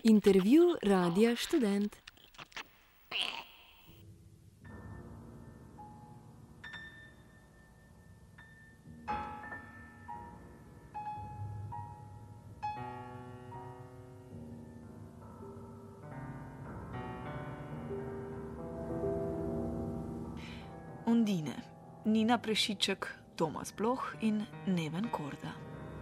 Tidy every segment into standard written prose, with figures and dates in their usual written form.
Intervju Radia Študent. Undine, Nina Prešiček, Tomas Bloh in Neven Korda.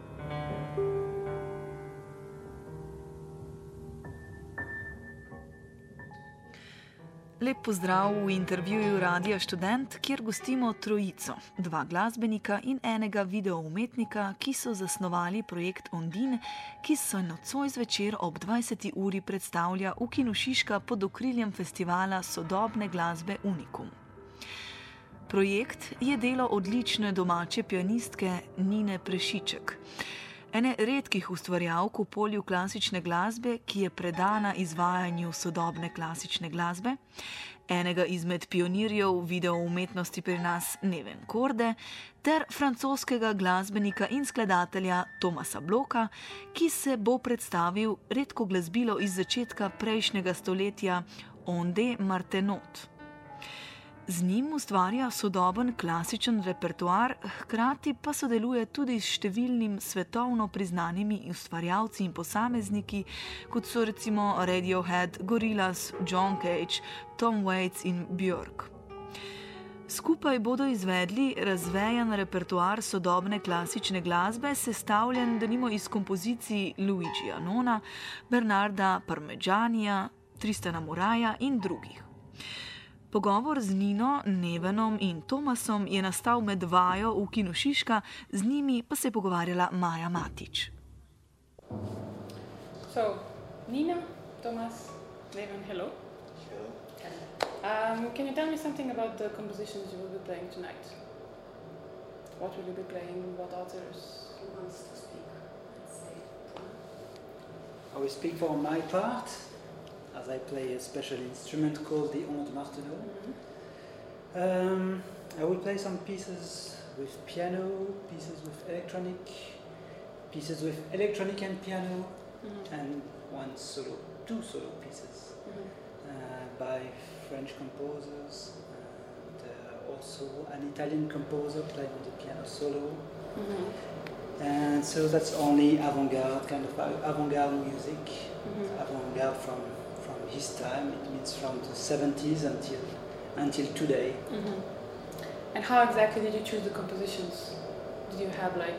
Lep pozdrav v intervjuju Radia Študent, kjer gostimo trojico, dva glasbenika in enega videoumetnika, ki so zasnovali projekt Undine, ki se nocoj zvečer ob 20. uri predstavlja v Kinu Šiška pod okriljem festivala sodobne glasbe Unikum. Projekt je delo odlične domače pianistke Nine Prešiček, ene redkih ustvarjalk v polju klasične glasbe, ki je predana izvajanju sodobne klasične glasbe, enega izmed pionirjev videoumetnosti pri nas Neven Korde ter francoskega glasbenika in skladatelja Tomasa Bloha, ki se bo predstavil redko glasbilo iz začetka prejšnjega stoletja Onde Martenot. Z njim ustvarja sodoben klasičen repertoar, hkrati pa sodeluje tudi s številnim svetovno priznanimi ustvarjalci in posamezniki, kot so recimo Radiohead, Gorillaz, John Cage, Tom Waits in Björk. Skupaj bodo izvedli razvejan repertoar sodobne klasične glasbe, sestavljen denimo iz kompozicij Luigija Nona, Bernarda Parmigianija, Tristana Muraja in drugih. Pogovor z Nino, Nevenom in Tomasom je nastal med vajo v Kinu Šiška, z njimi pa se je pogovarjala Maja Matić. So, Nina, Tomas, Neven, hello. Hello. Can you tell me something about the compositions you will be playing tonight? What will you be playing? What authors? Who wants to speak? Let's say. I will speak for my part, as I play a special instrument called the Onde Martenot. I will play some pieces with piano, pieces with electronic and piano, and two solo pieces by French composers, and also an Italian composer playing on the piano solo. And so that's only avant-garde, kind of avant-garde music, avant-garde from his time. It means from the 70s until today. And how exactly did you choose the compositions? Did you have like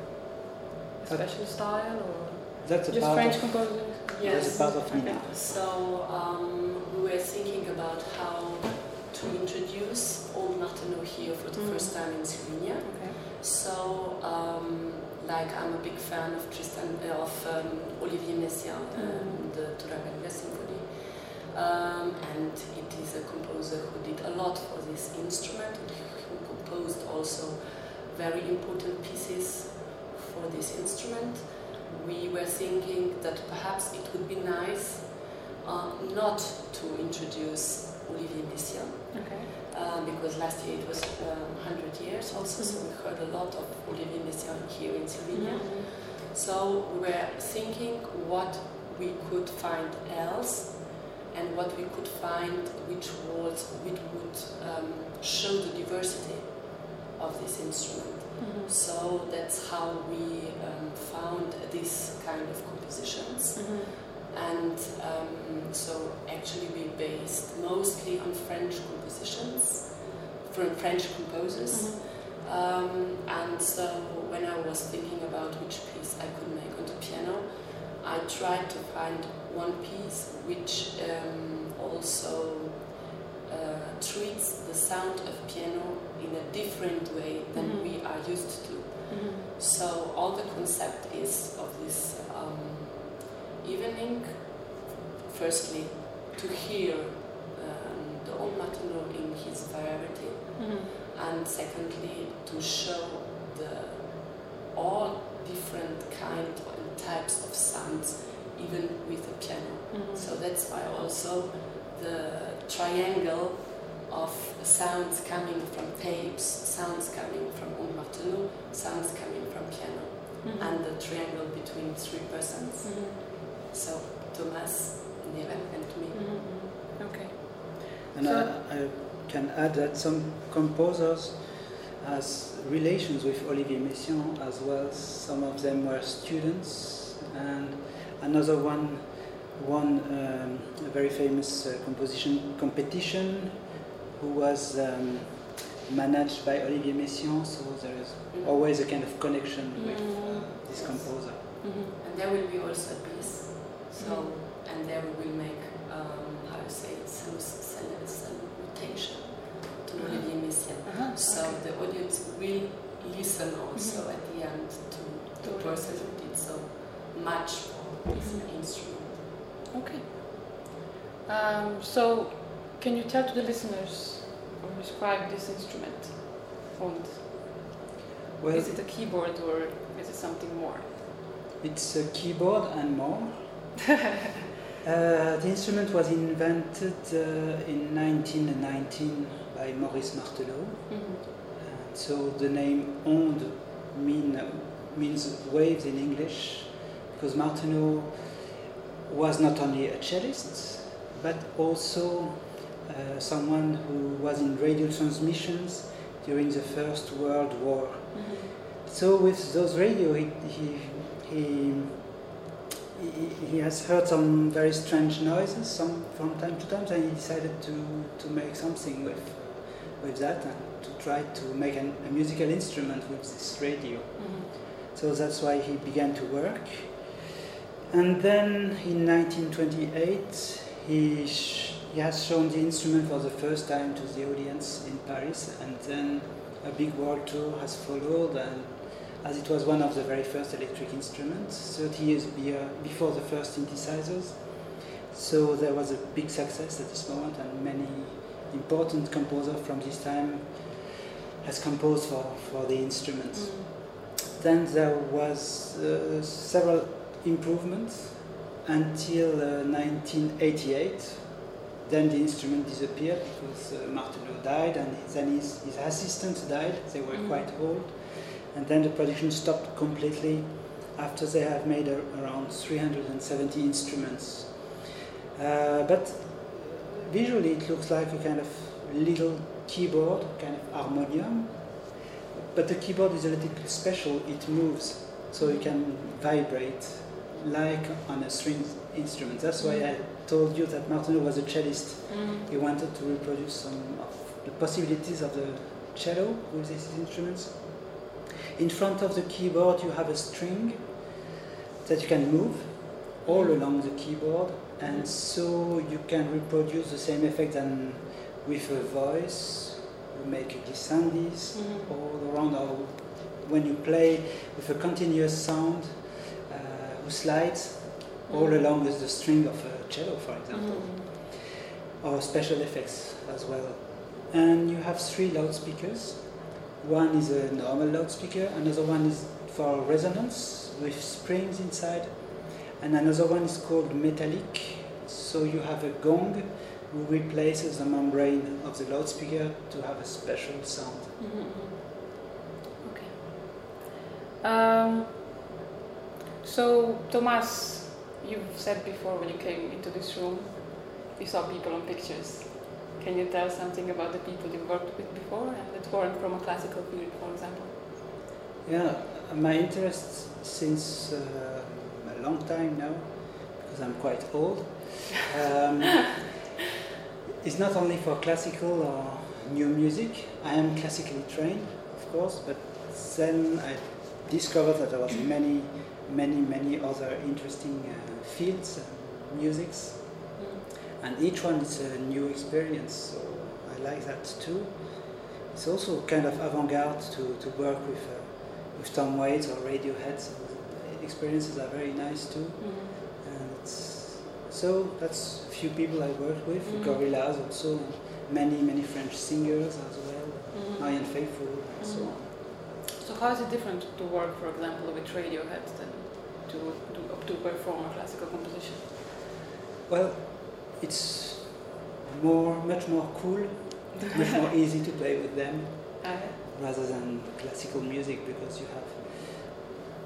a special style or that's just French composers? That's a part of Nina. So we were thinking about how to introduce Onde Martenot here for the first time in Slovenia. Okay. So I'm a big fan of Olivier Messiaen and the Turanga Symphony. And it is a composer who did a lot for this instrument, who composed also very important pieces for this instrument. We were thinking that perhaps it would be nice not to introduce Olivier Messiaen, because last year it was 100 years also, so we heard a lot of Olivier Messiaen here in Slovenia. So we were thinking what we could find else, and what we could find which would show the diversity of this instrument. So that's how we found this kind of compositions. And so actually we based mostly on French compositions, from French composers. And so when I was thinking about which piece I could make on the piano, I tried to find one piece which also treats the sound of piano in a different way than we are used to. So all the concept is of this evening, firstly to hear the Onde Martenot in his variety, and secondly to show all different kind and types of sounds even with the piano. So that's why also the triangle of sounds coming from tapes, sounds coming from Onde Martenot, sounds coming from piano, and the triangle between three persons. So Thomas, Niren, and me. Okay. And I can add that some composers has relations with Olivier Messiaen as well. Some of them were students, and another one won a very famous composition competition who was managed by Olivier Messiaen, so there is always a kind of connection with this composer. And there will be also a piece, so and there we will make how you say it, salutation to Olivier Messiaen. So the audience will listen also at the end to the person who did so much for this instrument. Okay. So, can you tell to the listeners or describe this instrument? And Well, is it a keyboard or is it something more? it's a keyboard and more. The instrument was invented in 1919 by Maurice Martelot. So the name onde means waves in English, because Martelot was not only a cellist, but also someone who was in radio transmissions during the First World War. So with those radio, he has heard some very strange noises from time to time, and he decided to make something with that and to try to make a musical instrument with this radio. So that's why he began to work. And then in 1928 he has shown the instrument for the first time to the audience in Paris, and then a big world tour has followed, and as it was one of the very first electric instruments, 30 years before the first synthesizers. So there was a big success at this moment, and many important composers from this time has composed for the instrument. Then there was several improvements until 1988. Then the instrument disappeared because Martelot died, and then his assistant died. They were quite old. And then the production stopped completely after they had made around 370 instruments. But visually it looks like a kind of little keyboard, kind of harmonium. But the keyboard is a little bit special. It moves, so it can vibrate like on a string instrument. That's why I told you that Martelot was a cellist. He wanted to reproduce some of the possibilities of the cello with these instruments. In front of the keyboard you have a string that you can move all along the keyboard, and so you can reproduce the same effect than with a voice. You make glissandis all around, or when you play with a continuous sound who slides all along with the string of a cello, for example, or special effects as well. And you have 3 loudspeakers. One is a normal loudspeaker, another one is for resonance with springs inside, and another one is called metallic. So you have a gong who replaces the membrane of the loudspeaker to have a special sound. Okay. So Thomas, you've said before when you came into this room, you saw people on pictures. Can you tell something about the people you worked with before and that weren't from a classical period, for example? Yeah, my interest since a long time now, because I'm quite old, is not only for classical or new music. I am classically trained, of course, but then I discovered that there was many other interesting fields and musics. And each one is a new experience, so I like that too. It's also kind of avant-garde to work with Tom Waits or Radiohead, so the experiences are very nice too. And so that's a few people I worked with, Gorillaz also, many French singers as well, Marianne Faithfull and so on. So how is it different to work, for example, with Radiohead than to perform a classical composition? Well, it's much more cool, much more easy to play with them rather than classical music, because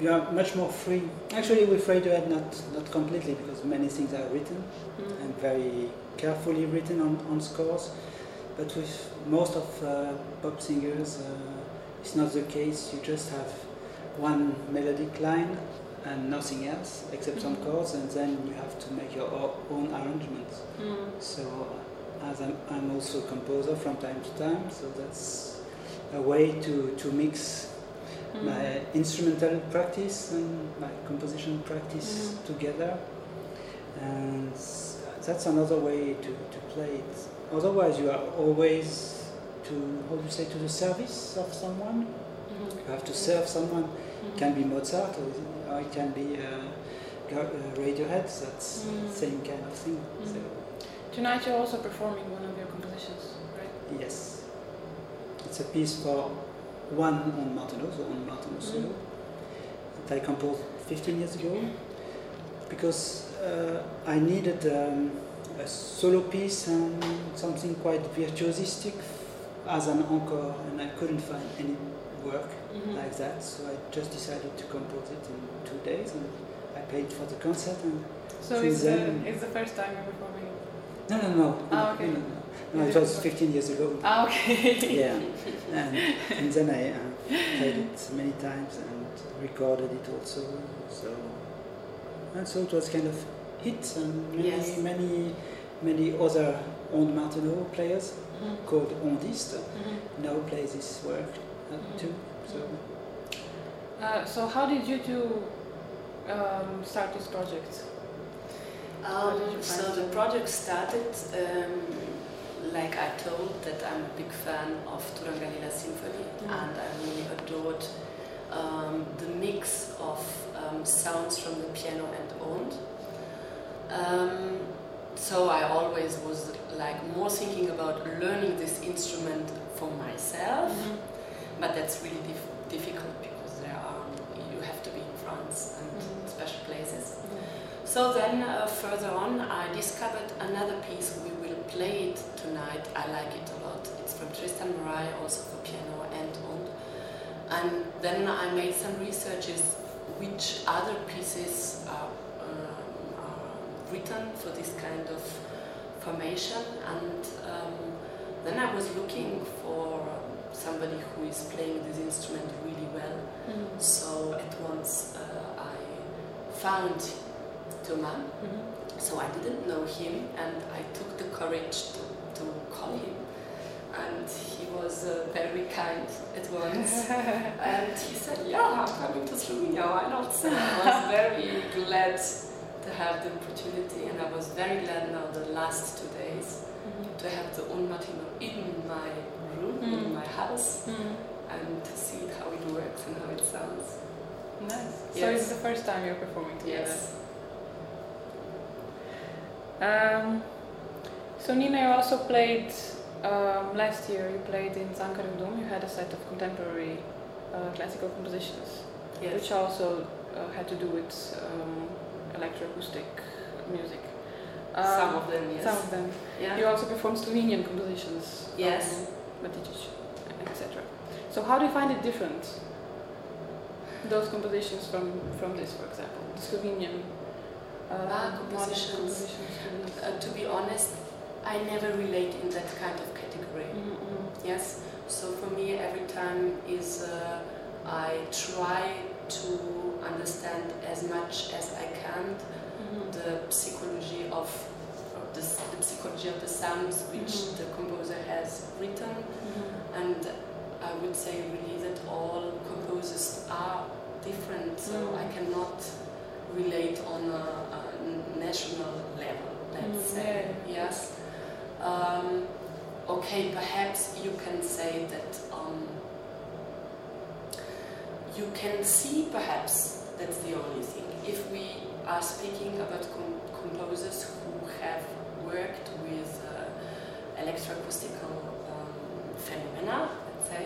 you are much more free. Actually, with Radiohead, not completely, because many things are written and very carefully written on scores. But with most of pop singers, it's not the case. You just have one melodic line and nothing else except some chords, and then you have to make your own arrangements. So, as I'm also a composer from time to time, so that's a way to mix my instrumental practice and my composition practice together, and that's another way to play it. Otherwise, you are always to the service of someone. You have to serve someone. It can be Mozart, or it can be Radiohead. That's the same kind of thing. So. Tonight you're also performing one of your compositions, right? Yes. It's a piece for one on Martenot, so on Martenot solo, that I composed 15 years ago, because I needed a solo piece and something quite virtuosistic as an encore, and I couldn't find any work like that, so I just decided to compose it in 2 days, and I paid for the concert. And so it's the first time you're performing it? No. Ah, okay. No, it was 15 years ago. Ah, okay. Yeah, and then I played it many times and recorded it also. So it was kind of hit, and many other old Martenot players called ondistes now play this work too. So how did you two start this project? So the project started, like I told, that I'm a big fan of Turangalila Symphony, and I really adored the mix of sounds from the piano and oud. So I always was like more thinking about learning this instrument for myself, but that's really difficult because you have to be in France and special places. So then further on I discovered another piece. We will play it tonight. I like it a lot. It's from Tristan Murray, also for piano and oud. And then I made some researches which other pieces are written for this kind of formation, and then I was looking for somebody who is playing this instrument really well. So at once I found Thomas. So I didn't know him, and I took the courage to call him, and he was very kind at once. And he said, "Yeah, I'm coming to Slovenia, why not?" So I was very glad to have the opportunity, and I was very glad now the last 2 days to have the oud Martenot in my room, in my house, and to see how it works and how it sounds. Nice. Yes. So it's the first time you're performing together? Yes. So Nina, you also played last year. You played in Zankarem Dom. You had a set of contemporary classical compositions, which also had to do with electroacoustic music. Some of them, yes. Some of them. Yeah. You also performed Slovenian compositions. Yes. Matičić, etc. So how do you find it different? Those compositions from this, for example, the Slovenian compositions. To be honest, I never relate in that kind of category. Yes. So for me, every time is I try to understand as much as I can the psychology of the sounds which the composer has written, and I would say really that all composers are different, so I cannot relate on a national level, let's say. Yes. Okay, perhaps you can say that you can see, perhaps that's the only thing. If we are speaking about composers who have worked with electroacoustical phenomena, let's say,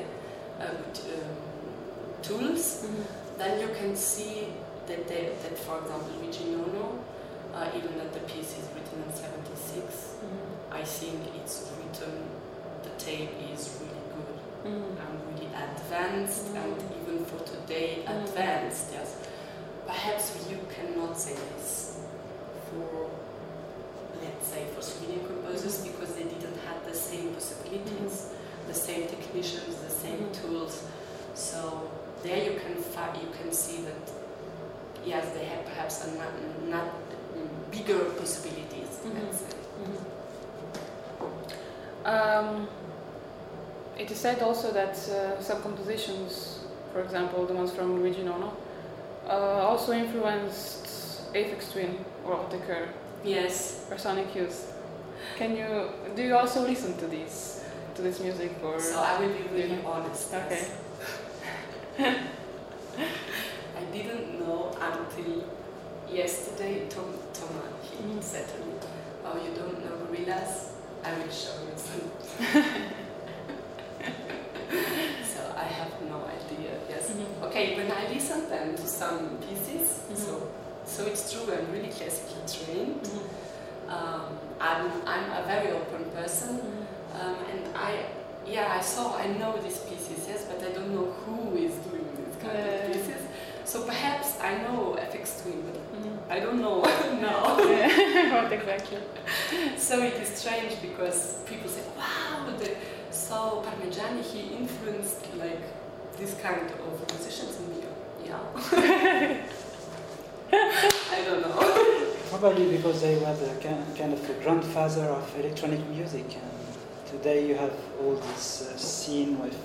tools, then you can see that, for example, Luigi Nono, even that the piece is written in 76, I think it's written, the tape is really good and really advanced, and even for today advanced. Yes. perhaps you cannot say this for, let's say, for Slovenian composers, because they didn't have the same possibilities, the same technicians, the same tools. So there you can see that yes, they have perhaps not bigger possibilities. Let's say. It is said also that some compositions, for example, the ones from Luigi Nono, also influenced Aphex Twin or Otakar. Yes. Or Sonic Youth. Do you also listen to this music, or? So I will be really honest. Okay. I didn't know until yesterday. Thomas, he said to me, "Oh, you don't know Gorillaz? I will show you some." So I have no idea. Yes. Okay. When I listen then to some pieces, so it's true. I'm really classically trained. I'm a very open person, and I know these pieces, yes, but I don't know who is doing these kind of pieces. So perhaps I know Aphex Twin, but I don't know now. What exactly? So it is strange because people say, wow, so Parmigiani, he influenced like this kind of musicians in me. Yeah. I don't know. Probably because they were the kind of the grandfather of electronic music, and today you have all this scene with,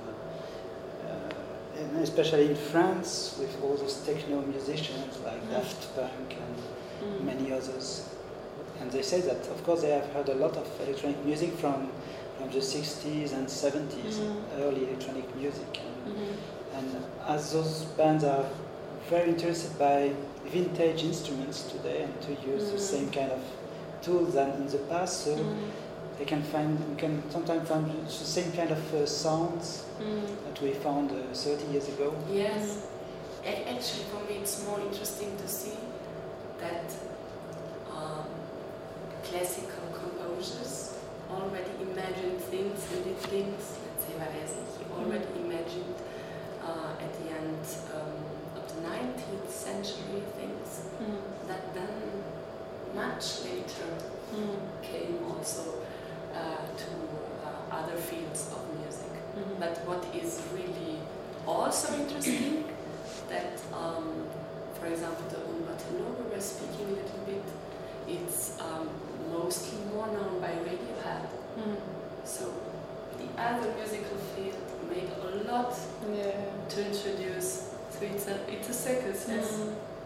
and especially in France, with all those techno musicians like Daft Punk and many others. And they say that, of course, they have heard a lot of electronic music from the 60s and 70s, early electronic music. And as those bands are very interested by vintage instruments today and to use the same kind of tools than in the past, so we can sometimes find the same kind of sounds that we found 30 years ago. Yes. Actually, for me, it's more interesting to see that classical composers already imagined things and did things. Let's say Varese, he already imagined at the end of the 19th century things that then much later came also to other fields of music. But what is really also interesting that, for example, the Un Martenot we were speaking a little bit, it's mostly more known by Radiohead. So the other musical field made a lot to introduce. So it's a circus, yes.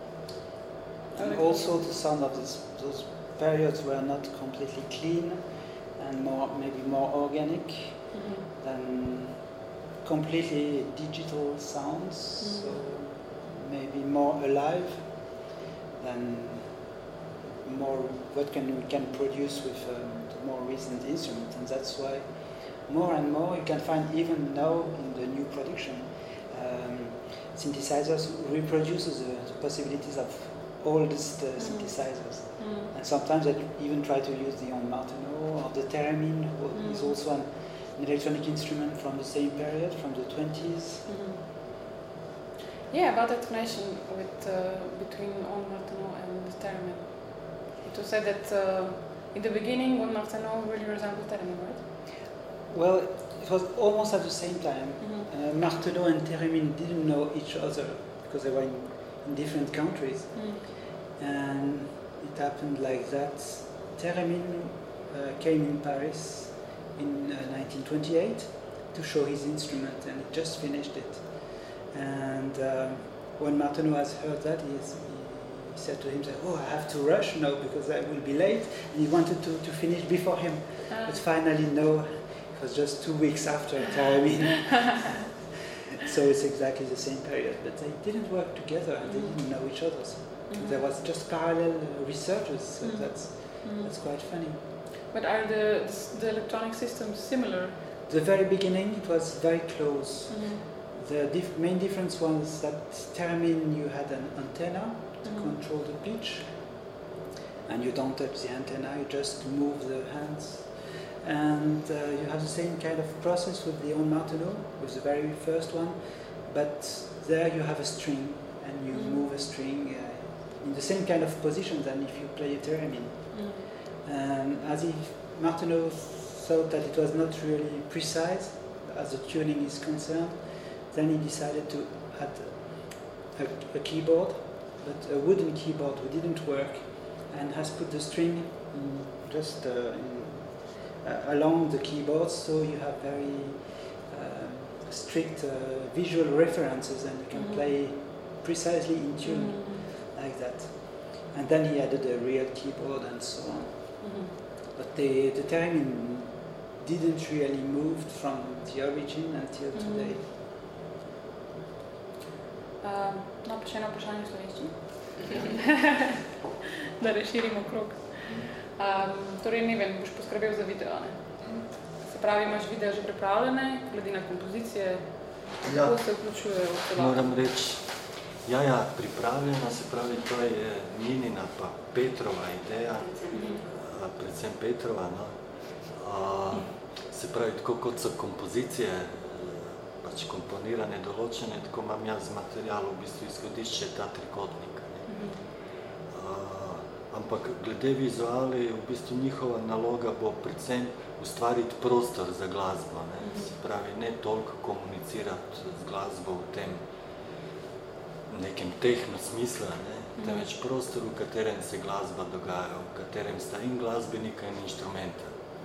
And also the sound of those periods were not completely clean and maybe more organic than completely digital sounds. So maybe more alive than more what we can produce with the more recent instruments, and that's why more and more you can find even now in the new production synthesizers reproduces the possibilities of oldest synthesizers, and sometimes they even try to use the Un Martenot or the Theremin, who is also an electronic instrument from the same period, from the 20s. Yeah, about that connection with between Un Martenot and the Theremin. It was said that in the beginning Un Martenot really resembled Theremin, right? Well, it was almost at the same time. Martenot and Theremin didn't know each other because they were in different countries. And it happened like that. Theremin came in Paris in 1928 to show his instrument, and he just finished it. And when Martenot has heard that, he said to himself, "Oh, I have to rush now because I will be late." And he wanted to finish before him, but finally, no. It was just 2 weeks after Theremin. So it's exactly the same period, but they didn't work together and they didn't know each other. So there was just parallel researches, so that's quite funny. But are the electronic systems similar? The very beginning, it was very close. The main difference was that Theremin, you had an antenna to control the pitch, and you don't touch the antenna, you just move the hands. And you have the same kind of process with the Un Martenot, with the very first one, but there you have a string, and you move a string in the same kind of position than if you play a theremin. As if Martenot thought that it was not really precise as the tuning is concerned, then he decided to add a keyboard, but a wooden keyboard who didn't work, and has put the string just along the keyboard, so you have very strict visual references, and you can play precisely in tune like that. And then he added a real keyboard and so on. But the theremin didn't really move from the origin until today. No, pa še eno vprašanje v slovenščini. Da razširimo krog. Torej, Neven, boš poskrbel za video, ne? Se pravi, imaš video že pripravljene, glede na kompozicije, kako se vključujejo v celotno? Moram reči, pripravljena, se pravi, to je Ninina pa Petrova ideja, predvsem Petrova, no. Se pravi, tako kot so kompozicije pač komponirane, določene, tako imam jaz material, v bistvu izhodišče ta trikotnik. Ampak glede vizuali, v bistvu njihova naloga bo predvsem ustvariti prostor za glasbo, ne. Se pravi, ne toliko komunicirati z glasbo v tem nekem tehno smislu, ne, temveč prostor, v katerem se glasba dogaja, v katerem sta in glasbenika in inštrumenta.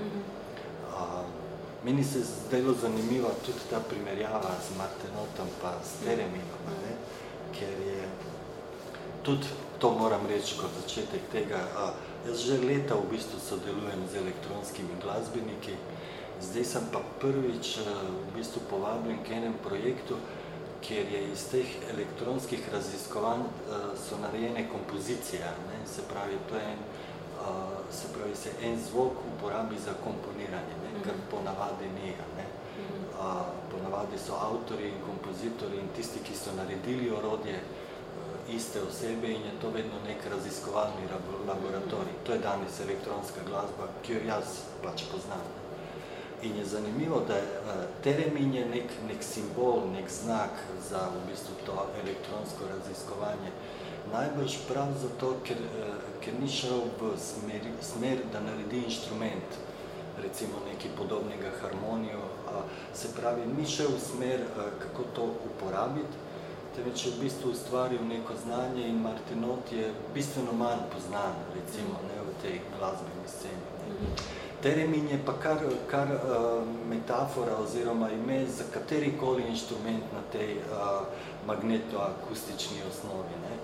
Meni se zdelo zanimiva tudi ta primerjava z Martenotom pa s Thereminom, ne, ker je tudi, to moram reči kot začetek tega, jaz že leta v bistvu sodelujem z elektronskimi glasbeniki, zdaj sem pa prvič v bistvu povabljen k enem projektu, kjer je iz teh elektronskih raziskovanj so narejene kompozicije, ne? Se pravi, to je se en zvok uporabi za komponiranje, ne? Kar ponavadi ni. Ne? Ponavadi so avtorji in kompozitorji in tisti, ki so naredili orodje, iste osebe in je to vedno nek raziskovalni laboratorij. To je danes elektronska glasba, ki jo jaz pač poznam. In je zanimivo, da Theremin je nek simbol, nek znak za v bistvu to elektronsko raziskovanje. Najbrž prav zato, ker ni šel v smer, da naredi inštrument, recimo nekaj podobnega harmonijo, se pravi, ni šel v smer, kako to uporabiti, temveč je v bistvu ustvaril neko znanje in Martenot je bistveno manj poznan, recimo, ne, v tej glasbeni sceni. Ne. Theremin je pa kar metafora oziroma ime za katerikoli inštrument na tej magnetoakustični osnovi. Ne.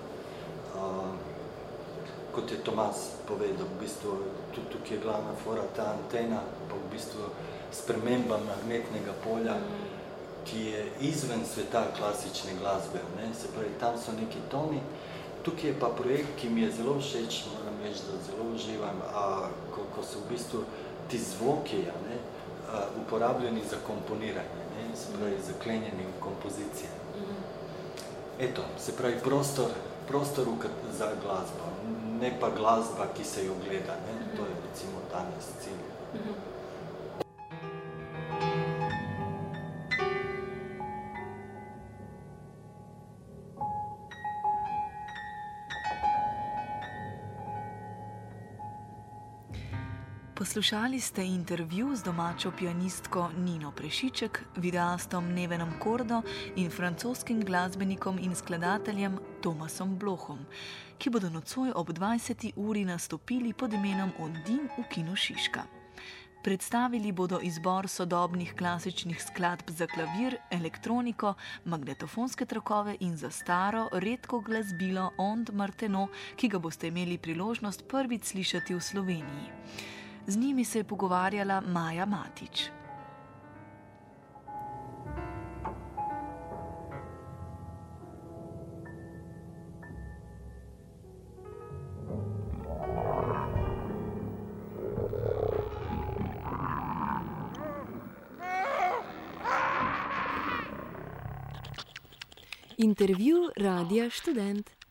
Kot je Tomas povedal, v bistvu tudi tukaj je glavna fora ta antena, pa v bistvu sprememba magnetnega polja, ki je izven sveta klasične glasbe. Ne. Se pravi, tam so neki toni. Tukaj je pa projekt, ki mi je zelo všeč, moram reči, da zelo uživam, ko so v bistvu ti zvoki uporabljeni za komponiranje, ne, se pravi, zaklenjeni v kompozicije. Eto, se pravi, prostor za glasbo, ne pa glasba, ki se jo gleda, ne, to je recimo danes cilj. Poslušali ste intervju z domačo pianistko Nino Prešiček, videastom Nevenom Kordo in francoskim glasbenikom in skladateljem Tomasom Blochom, ki bodo nocoj ob 20. uri nastopili pod imenom Ondine v Kinu Šiška. Predstavili bodo izbor sodobnih klasičnih skladb za klavir, elektroniko, magnetofonske trakove in za staro, redko glasbilo Ond Martenot, ki ga boste imeli priložnost prvič slišati v Sloveniji. Z njimi se je pogovarjala Maja Matič. Intervju Radia Študent.